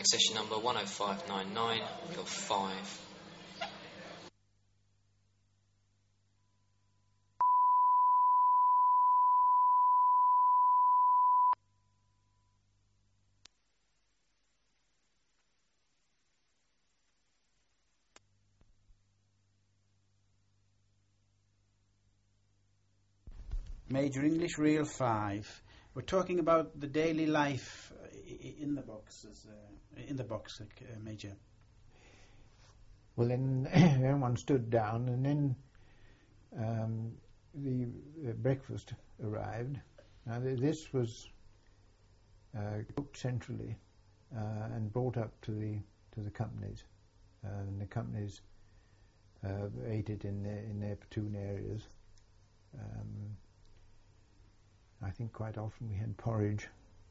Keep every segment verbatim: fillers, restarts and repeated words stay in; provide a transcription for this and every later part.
Session number one oh five nine nine, your five. Major English Reel five. We're talking about the daily life in the boxes, uh, in the box, uh, Major. Well, then everyone stood down, and then um, the uh, breakfast arrived. Now th- this was uh, cooked centrally uh, and brought up to the to the companies, uh, and the companies uh, ate it in their in their platoon areas. Um, I think quite often we had porridge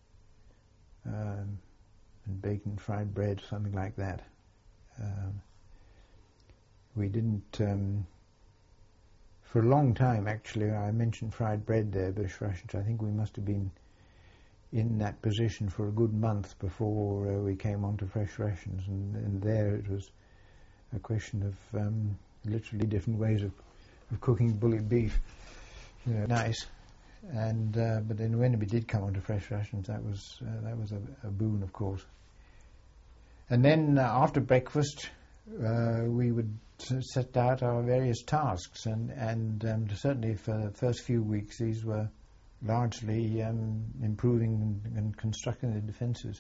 um, and bacon, fried bread, something like that. Um, we didn't, um, for a long time actually, I mentioned fried bread there, British Russians. I think we must have been in that position for a good month before uh, we came on to fresh rations, and, and there it was a question of um, literally different ways of, of cooking bully beef. You know, nice. And uh, but then when we did come onto fresh rations, that was uh, that was a, a boon, of course. And then uh, after breakfast, uh, we would set out our various tasks, and and um, certainly for the first few weeks, these were largely um, improving and, and constructing the defences.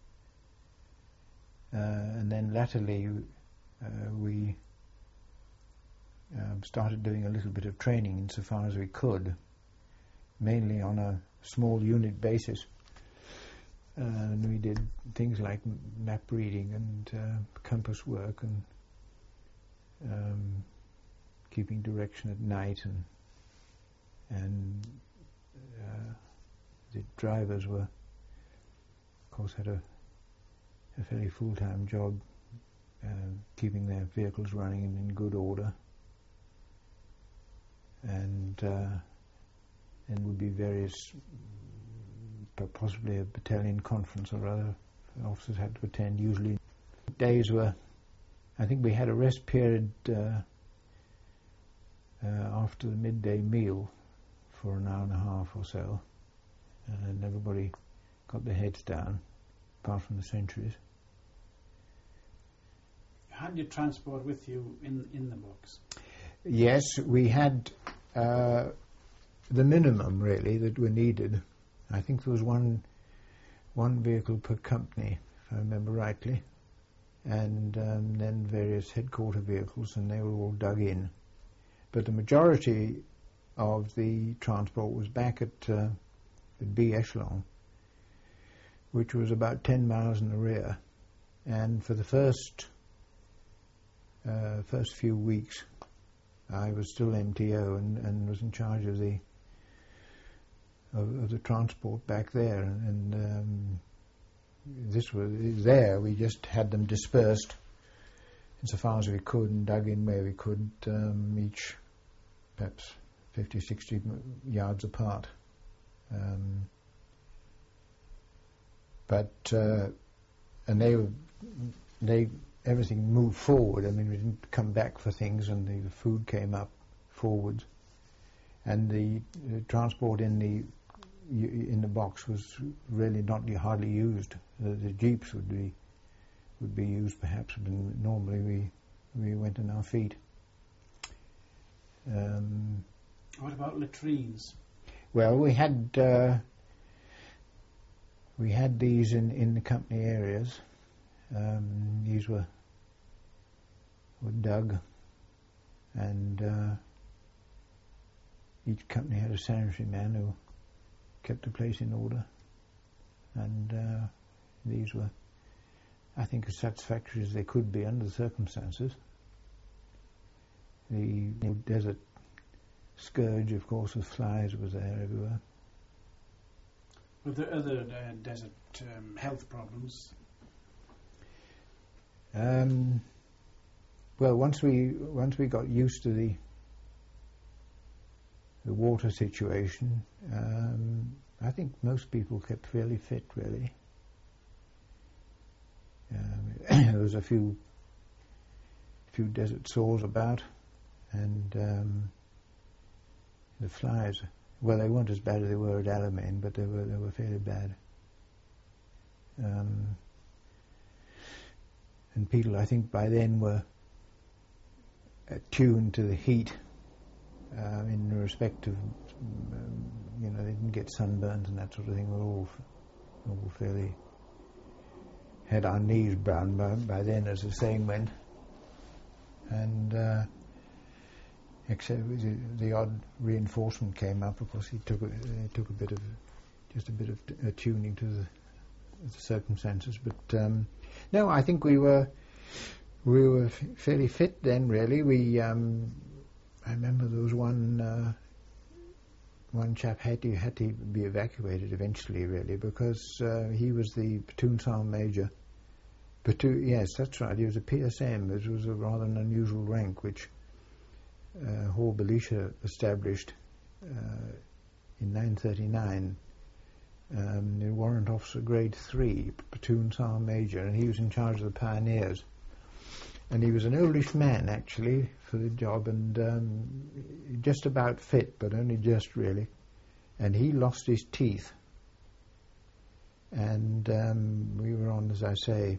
Uh, and then latterly, uh, we uh, started doing a little bit of training insofar as we could, mainly on a small unit basis. Uh, and we did things like map reading and uh, compass work and um, keeping direction at night, and and uh, the drivers were, of course, had a, a fairly full-time job uh, keeping their vehicles running in good order, and uh, and would be various, possibly a battalion conference or other officers had to attend. Usually days were, I think we had a rest period uh, uh, after the midday meal for an hour and a half or so, and everybody got their heads down, apart from the sentries. Had you transport with you in, in the box? Yes, we had uh, the minimum, really, that were needed. I think there was one one vehicle per company, if I remember rightly, and um, then various headquarter vehicles, and they were all dug in. But the majority of the transport was back at, uh, at B Echelon, which was about ten miles in the rear. And for the first uh, first few weeks, I was still M T O and, and was in charge of the Of, of the transport back there, and, and um, this was there. We just had them dispersed insofar as we could and dug in where we could, um, each perhaps fifty, sixty yards apart. Um, but uh, and they were they everything moved forward. I mean, we didn't come back for things, and the, the food came up forwards, and the, the transport in the in the box was really not hardly used. The, the jeeps would be would be used perhaps, but normally we we went on our feet. Um, what about latrines? Well, we had uh, we had these in, in the company areas. Um, these were were dug, and uh, each company had a sanitary man who kept the place in order, and uh, these were, I think, as satisfactory as they could be under the circumstances. The you know, desert scourge, of course, of flies was there everywhere. Were there other uh, desert um, health problems? Um, well, once we once we got used to the the water situation, um, I think most people kept fairly fit, really. Um, there was a few few desert sores about, and um, the flies. Well, they weren't as bad as they were at Alamein, but they were they were fairly bad. Um, and people, I think, by then were attuned to the heat uh, in respect of, um, you know, they didn't get sunburns and that sort of thing. We were all, all fairly had our knees brown by, by then, as the saying went. And uh, except the, the odd reinforcement came up. Of course, he took a, it took a bit of just a bit of t- tuning to the, the circumstances. But um, no, I think we were we were f- fairly fit then. Really, we um, I remember there was one uh, one chap had to had to be evacuated eventually, really, because uh, he was the platoon sergeant major. Platoon, yes, that's right. He was a P S M, which was a rather an unusual rank, which uh, Hall Belisha established uh, in nineteen thirty-nine. Um, the warrant officer grade three, platoon sergeant major, and he was in charge of the pioneers. And he was an oldish man, actually, for the job, and um, just about fit, but only just, really. And he lost his teeth. And um, we were on, as I say,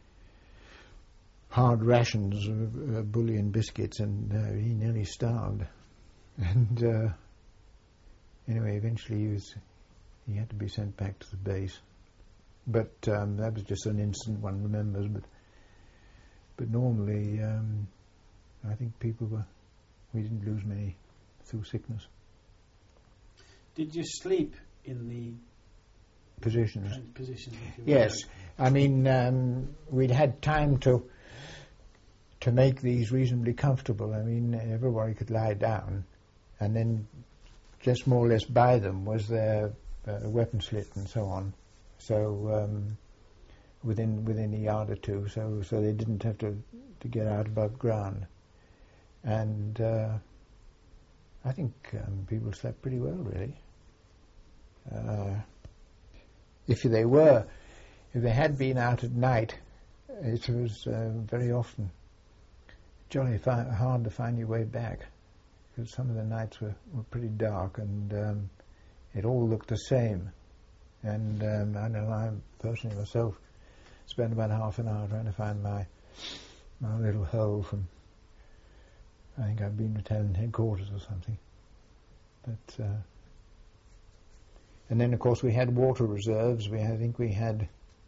hard rations of uh, bully and biscuits, and uh, he nearly starved. And uh, anyway, eventually he was he had to be sent back to the base. But um, that was just an incident one remembers. But but normally, um, I think people were we didn't lose many through sickness. Did you sleep in the positions? Positions. Yes, I mean um, we'd had time to. to make these reasonably comfortable. I mean, everybody could lie down, and then just more or less by them was their uh, weapon slit and so on. So um, within within a yard or two, so so they didn't have to, to get out above ground. And uh, I think um, people slept pretty well, really. Uh, if they were, if they had been out at night, it was uh, very often jolly fi- hard to find your way back, because some of the nights were, were pretty dark, and um, it all looked the same. And um, I know I personally myself spent about half an hour trying to find my my little hole from, I think I've been battalion headquarters or something. But uh, and then of course we had water reserves. We I think we had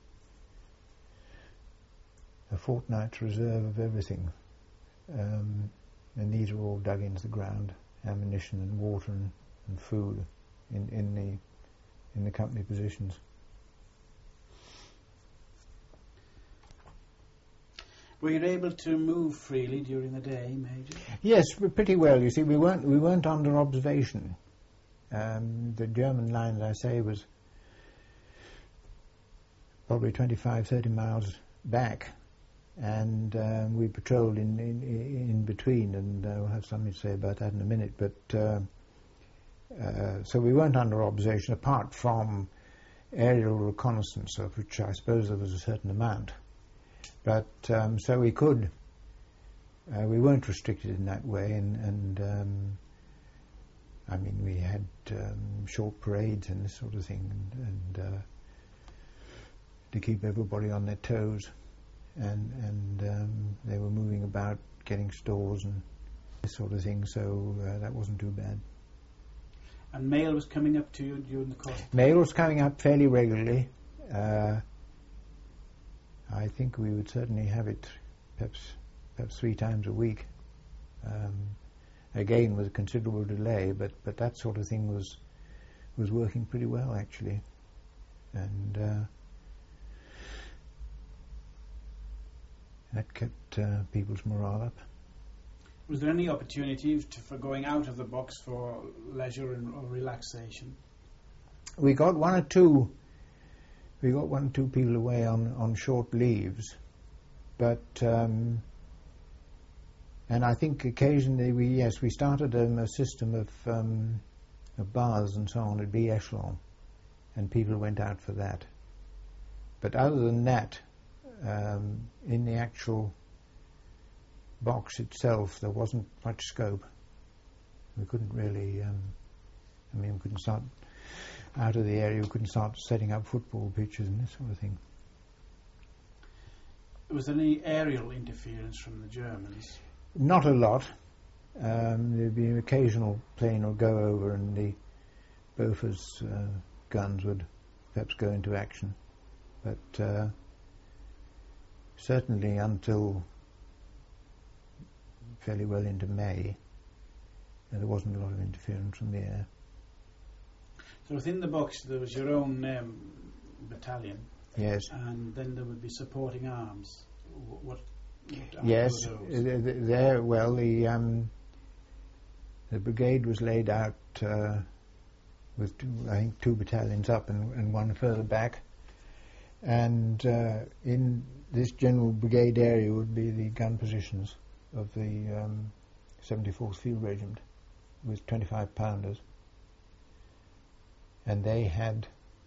a fortnight's reserve of everything. Um, and these were all dug into the ground, ammunition and water and, and food in, in the in the company positions. Were you able to move freely during the day, Major? Yes, pretty well. You see, we weren't we weren't under observation. Um, the German line, as I say, was probably twenty-five, thirty miles back. And um, we patrolled in, in in between, and uh, we'll have something to say about that in a minute. But uh, uh, so we weren't under observation, apart from aerial reconnaissance, of which I suppose there was a certain amount. But um, so we could, uh, we weren't restricted in that way, and, and um, I mean we had um, short parades and this sort of thing, and, and uh, to keep everybody on their toes. And and um, they were moving about, getting stores and this sort of thing, so uh, that wasn't too bad. And mail was coming up to you during the course? Mail was coming up fairly regularly. Uh, I think we would certainly have it perhaps perhaps three times a week. Um, again, with a considerable delay, but, but that sort of thing was was working pretty well, actually. And uh, that kept uh, people's morale up. Was there any opportunity to, for going out of the box for leisure and or relaxation? We got one or two. We got one or two people away on, on short leaves, but um, and I think occasionally we yes we started um, a system of um, of bars and so on at B echelon, and people went out for that. But other than that, um, in the actual box itself there wasn't much scope. We couldn't really, um, I mean, we couldn't start out of the area, we couldn't start setting up football pitches and this sort of thing. Was there any aerial interference from the Germans? Not a lot. Um, there'd be an occasional plane would go over and the Bofors uh, guns would perhaps go into action. But uh, certainly until fairly well into May, uh, there wasn't a lot of interference from the air. So within the box there was your own um, battalion? Yes. And then there would be supporting arms. What? what yes. Were those? Uh, there. Well, the um, the brigade was laid out uh, with two, I think two battalions up and, and one further back, and uh, in this general brigade area would be the gun positions of the um, seventy-fourth Field Regiment with twenty-five pounders, and they had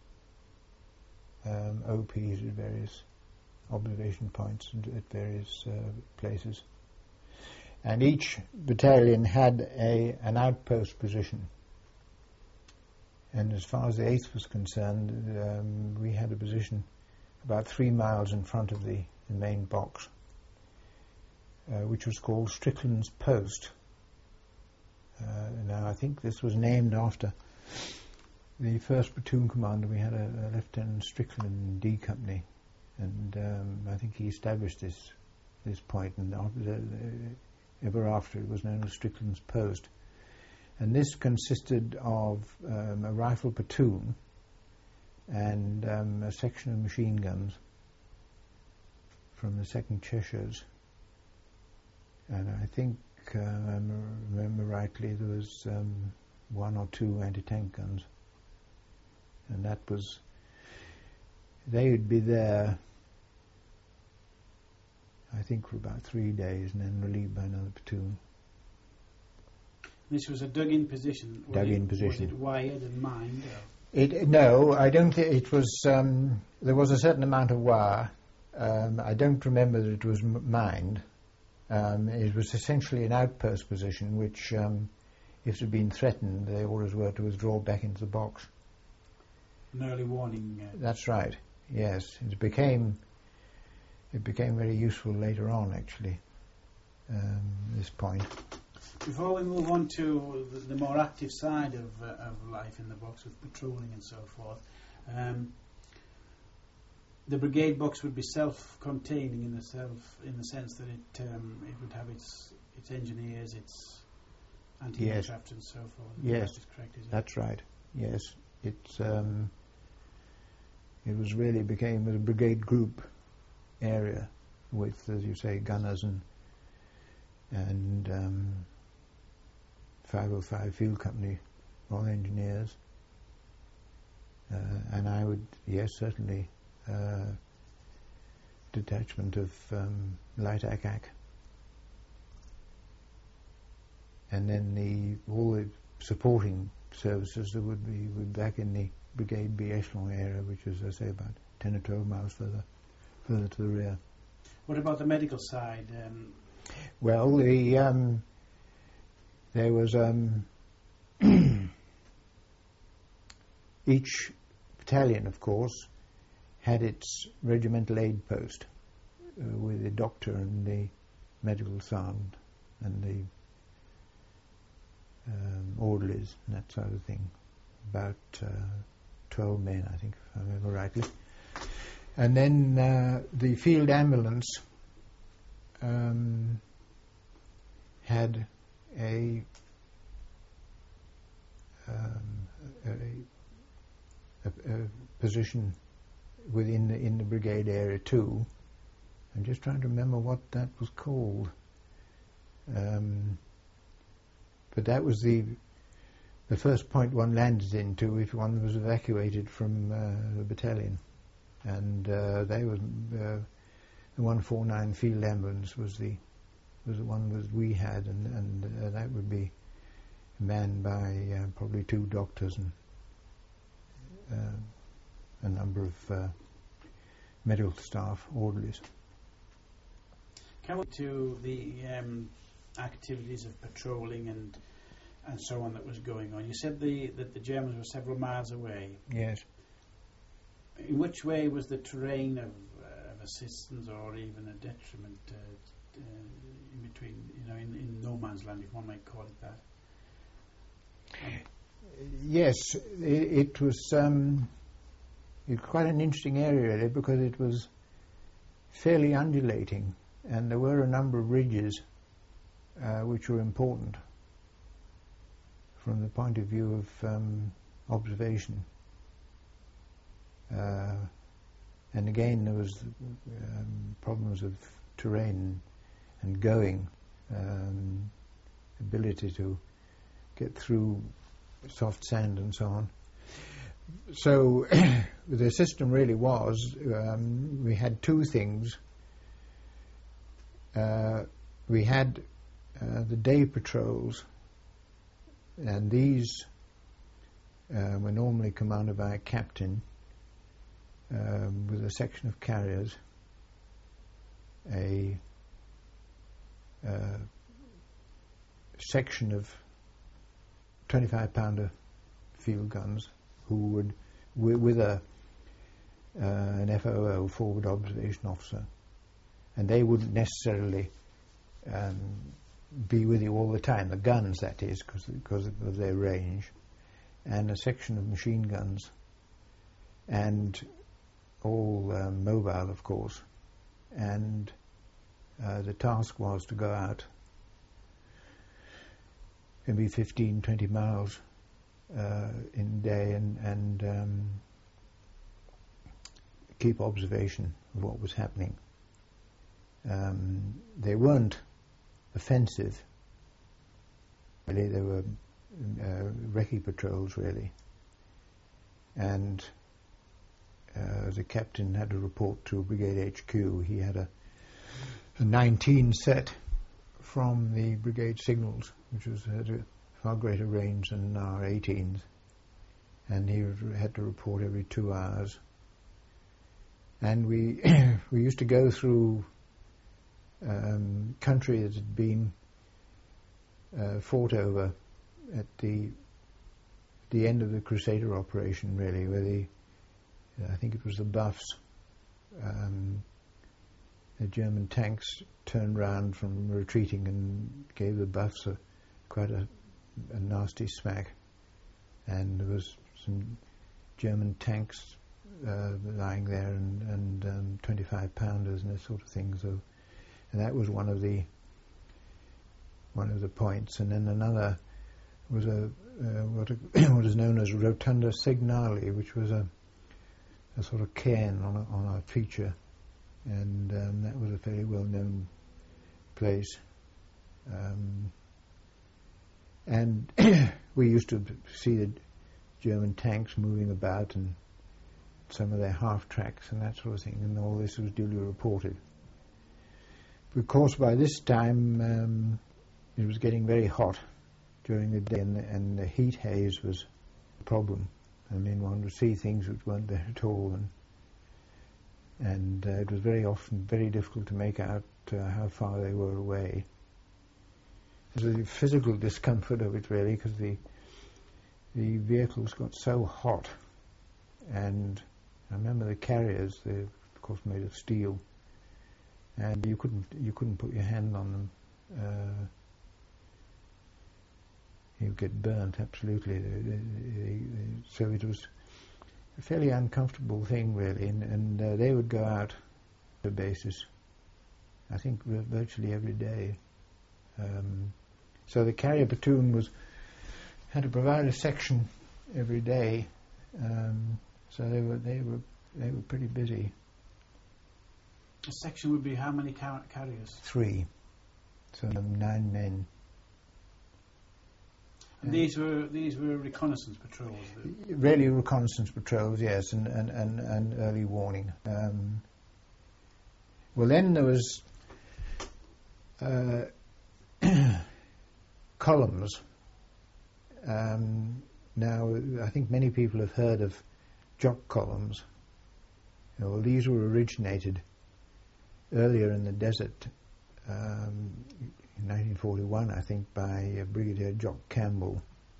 Um, O Ps at various observation points and at various uh, places, and each battalion had a an outpost position. And as far as the eighth was concerned, um, we had a position about three miles in front of the, the main box, uh, which was called Strickland's Post. Uh, now I think this was named after the first platoon commander. We had a, a Lieutenant Strickland in D Company, and um, I think he established this this point, and after the, the, ever after it was known as Strickland's Post. And this consisted of um, a rifle platoon and um, a section of machine guns from the second Cheshires, and I think, uh, I remember rightly, there was um, one or two anti-tank guns. And that was, they would be there, I think, for about three days and then relieved by another platoon. This was a dug-in position? Dug-in it, position. Was it wired and mined? It, no, I don't think it was, um, there was a certain amount of wire. Um, I don't remember that it was m- mined. Um, it was essentially an outpost position which, um, if it had been threatened, the orders were to withdraw back into the box. An early warning. Uh, That's right. Yes, it became it became very useful later on. Actually, um, this point. Before we move on to the, the more active side of, uh, of life in the box with patrolling and so forth, um, the brigade box would be self-containing in the self in the sense that it um, it would have its its engineers, its anti-aircraft, yes, and so forth. Yes, that's correct, is it? That's right. Yes. It's um, it was really became a brigade group area with, as you say, gunners and and um, five oh five Field Company, all engineers, uh, and I would, yes, certainly, uh, detachment of um, light A C A C, and then the all the supporting services that would be would back in the Brigade B echelon area, which is, I say, about ten or twelve miles further further to the rear. What about the medical side? Um, well, the um, there was um, each battalion, of course, had its regimental aid post uh, with the doctor and the medical sergeant and the Um, orderlies and that sort of thing, about uh, twelve men, I think, if I remember rightly. And then uh, the field ambulance um, had a, um, a, a, a position within the, in the brigade area too. I'm just trying to remember what that was called. Um, But that was the the first point one landed into if one was evacuated from uh, the battalion, and uh, they were uh, the one forty-nine Field Ambulance was the was the one that we had, and and uh, that would be manned by uh, probably two doctors and uh, a number of uh, medical staff, orderlies. Come to the um, activities of patrolling and and so on that was going on. You said the that the Germans were several miles away. Yes. In which way was the terrain of, uh, of assistance or even a detriment uh, uh, in between, you know, in, in no man's land, if one might call it that? Um, yes, it, it was um, it was quite an interesting area really, because it was fairly undulating, and there were a number of ridges uh, which were important from the point of view of um, observation. Uh, and again, there was um, problems of terrain and going, um, ability to get through soft sand and so on. So the system really was, um, we had two things. Uh, we had uh, the day patrols, and these uh, were normally commanded by a captain um, with a section of carriers, a uh, section of twenty-five pounder field guns, who would, wi- with a uh, an F O O, forward observation officer, and they wouldn't necessarily um, be with you all the time, the guns that is, because of their range, and a section of machine guns, and all um, mobile, of course, and uh, the task was to go out maybe fifteen, twenty miles uh, in a day and, and um, keep observation of what was happening. Um, they weren't offensive, really. They were uh, recce patrols, really. And uh, the captain had to report to Brigade H Q. He had a, a nineteen set from the brigade signals, which was had a far greater range than our eighteens, and he had to report every two hours. And we we used to go through um, country that had been uh, fought over at the the end of the Crusader operation, really, where the I think it was the Buffs. Um, the German tanks turned round from retreating and gave the Buffs a, quite a, a nasty smack, and there was some German tanks uh, lying there and, and um, twenty-five pounders and that sort of thing. So, and that was one of the one of the points. And then another was a uh, what, a what is known as Rotunda Signali, which was a a sort of cairn on a, on a feature, and um, that was a fairly well-known place. Um, and we used to see the German tanks moving about and some of their half-tracks and that sort of thing, and all this was duly reported. Of course, by this time um, it was getting very hot during the day, and the, and the heat haze was a problem. I mean, one would see things which weren't there at all, and and uh, it was very often very difficult to make out uh, how far they were away. There's the physical discomfort of it, really, because the the vehicles got so hot, and I remember the carriers, they're of course made of steel, and you couldn't you couldn't put your hand on them. Uh, You get burnt, absolutely. So it was a fairly uncomfortable thing, really, and, and uh, they would go out on a basis, I think, virtually every day. Um, so the carrier platoon was had to provide a section every day, um, so they were they were they were pretty busy. A section would be how many car- carriers? Three, so nine men. And these were these were reconnaissance patrols. Really reconnaissance patrols, yes, and, and, and, and early warning. Um, well, then there was uh, columns. Um, now, I think many people have heard of jock columns, Well, these were originated earlier in the desert, um, in nineteen forty-one, I think, by uh, Brigadier Jock Campbell.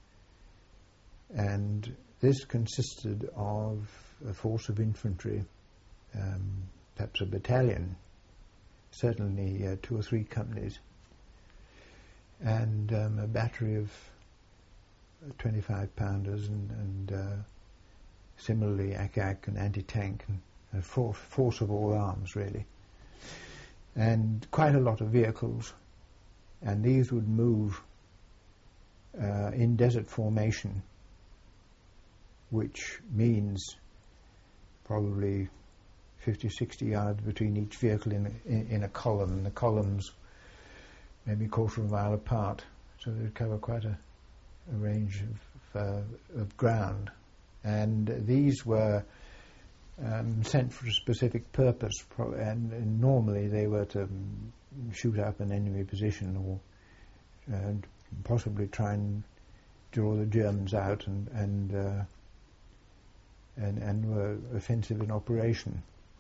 And this consisted of a force of infantry, um, perhaps a battalion, certainly uh, two or three companies, and um, a battery of twenty-five pounders and, and uh, similarly A C A C and anti-tank and a for- force of all arms, really. And quite a lot of vehicles, and these would move uh, in desert formation, which means probably fifty, sixty yards between each vehicle in a, in, in a column, and the columns maybe a quarter of a mile apart, so they would cover quite a, a range of, uh, of ground. And these were um, sent for a specific purpose, pro- and, and normally they were to um, shoot up an enemy position or uh, possibly try and draw the Germans out and and, uh, and and were offensive in operation.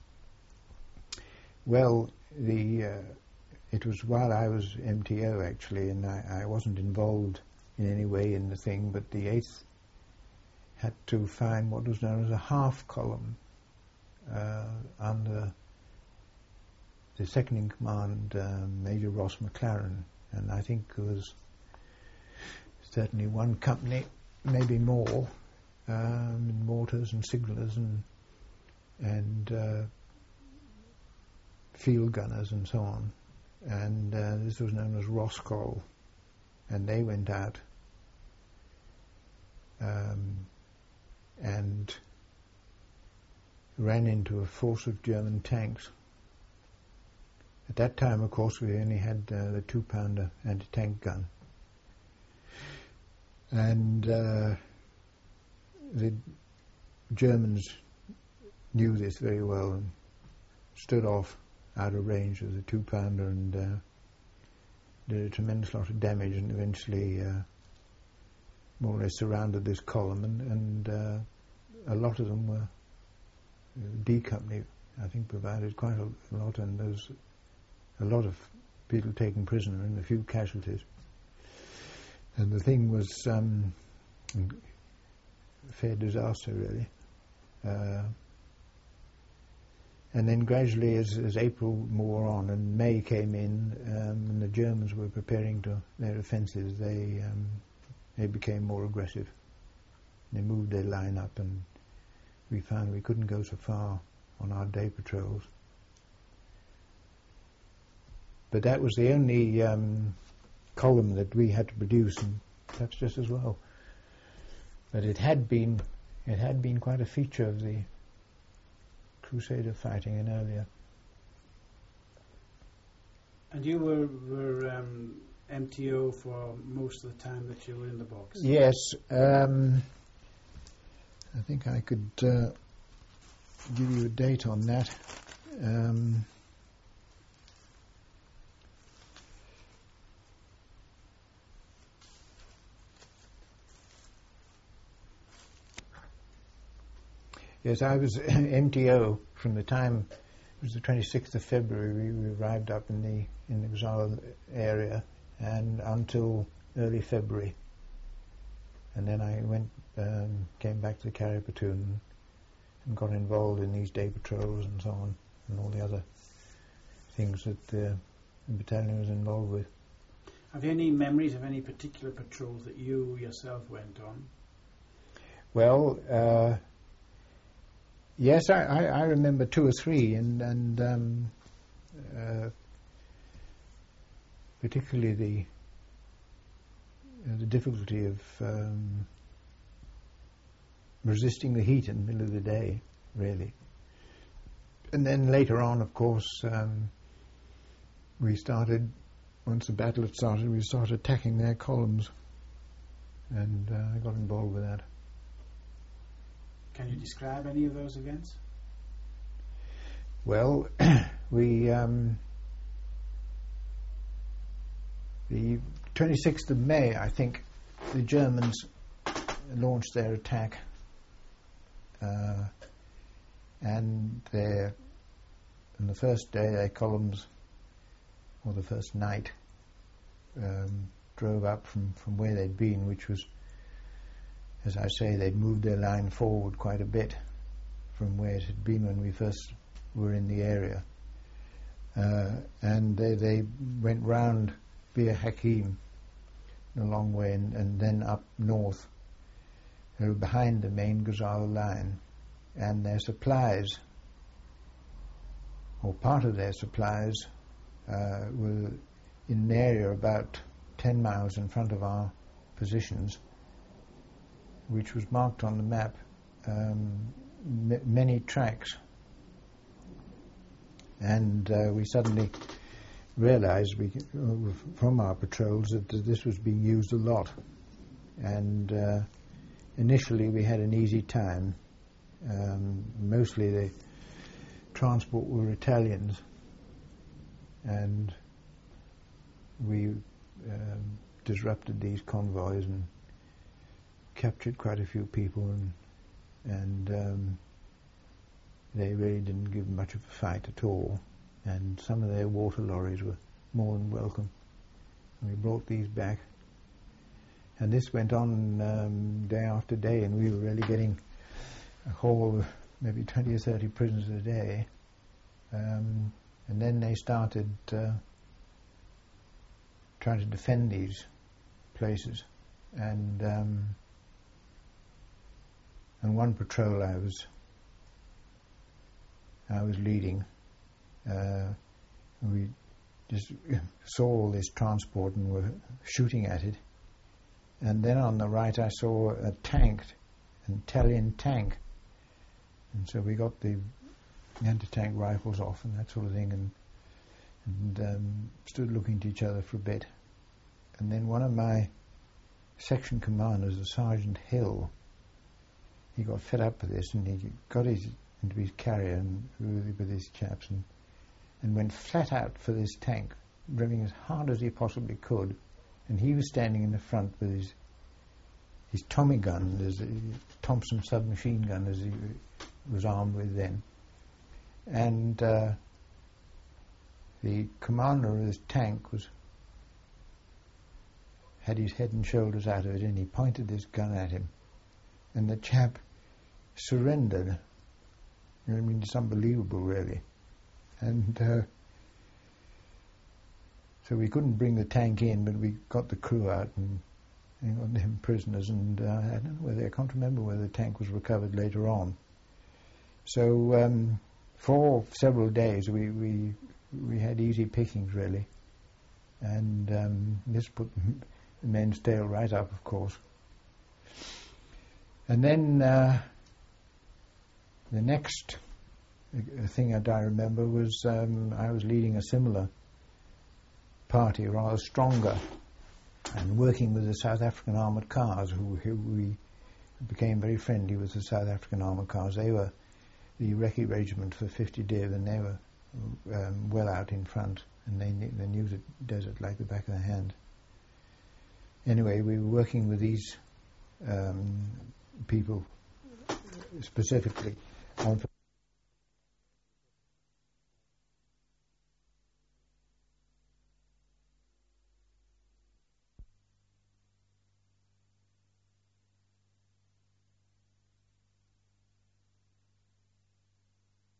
Well, the uh, it was while I was M T O actually, and I, I wasn't involved in any way in the thing, but the eighth had to find what was known as a half column uh, under the second in command, uh, Major Ross McLaren, and I think there was certainly one company, maybe more, um, in mortars and signallers and and uh, field gunners and so on, and uh, this was known as Roscoll, and they went out um, and ran into a force of German tanks. At that time, of course, we only had uh, the two-pounder anti-tank gun, and uh, the Germans knew this very well and stood off out of range of the two-pounder and uh, did a tremendous lot of damage, and eventually uh, more or less surrounded this column, and, and uh, a lot of them were D Company, I think, provided quite a lot, and there's a lot of people taken prisoner and a few casualties. And the thing was um, a fair disaster, really. Uh, and then gradually, as, as April wore on and May came in, um, and the Germans were preparing to their offences, they um, they became more aggressive. They moved their line up, and we found we couldn't go so far on our day patrols. But that was the only um, column that we had to produce, and perhaps just as well. But it had been, it had been quite a feature of the Crusader fighting in earlier. And you were, were um, M T O for most of the time that you were in the box? Yes. Um, I think I could uh, give you a date on that. Um, Yes, I was M T O from the time, it was the twenty-sixth of February, we, we arrived up in the in the Gazala area, and until early February. And then I went, um, came back to the carrier platoon and got involved in these day patrols and so on, and all the other things that the battalion was involved with. Have you any memories of any particular patrols that you yourself went on? Well, uh, yes, I, I, I remember two or three, and, and um, uh, particularly the uh, the difficulty of um, resisting the heat in the middle of the day, really. And then later on, of course, um, we started, once the battle had started, we started attacking their columns, and uh, I got involved with that. Can you describe any of those events? Well, we um, the twenty-sixth of May, I think, the Germans launched their attack, uh, and their, on the first day, their columns, or the first night, um, drove up from, from where they'd been, which was, as I say, they'd moved their line forward quite a bit from where it had been when we first were in the area. Uh, and they, they went round Bir Hakeim a long way, and, and then up north. They were behind the main Ghazal line, and their supplies, or part of their supplies, uh, were in an area about ten miles in front of our positions, which was marked on the map, um, m- many tracks. And uh, we suddenly realized we, uh, from our patrols that this was being used a lot. And uh, initially we had an easy time. Um, mostly the transport were Italians, and we um, disrupted these convoys and captured quite a few people, and and um, they really didn't give much of a fight at all, and some of their water lorries were more than welcome. And we brought these back, and this went on um, day after day, and we were really getting a haul of maybe twenty or thirty prisoners a day. Um, and then they started uh, trying to defend these places, and um, and one patrol I was I was leading. Uh, we just saw all this transport and were shooting at it. And then on the right I saw a tank, an Italian tank. And so we got the anti-tank rifles off and that sort of thing, and, and um, stood looking at each other for a bit. And then one of my section commanders, a Sergeant Hill, he got fed up with this, and he got his into his carrier and with, with his chaps, and, and went flat out for this tank, driving as hard as he possibly could. And he was standing in the front with his his Tommy gun, his Thompson submachine gun, as he was armed with then. And uh, the commander of this tank was had his head and shoulders out of it, and he pointed this gun at him, and the chap surrendered. I mean, it's unbelievable, really. And uh, so we couldn't bring the tank in, but we got the crew out and, and got them prisoners. And uh, I don't know whether I can't remember whether the tank was recovered later on. So um, for several days we, we we had easy pickings, really, and um, this put the men's tail right up, of course. And then uh, the next thing that I remember was um, I was leading a similar party, rather stronger, and working with the South African armoured cars, who, who we became very friendly with the South African armoured cars. They were the Recce Regiment for fifty Div, and they were um, well out in front, and they, knew, they knew the desert like the back of their hand. Anyway, we were working with these um, people specifically on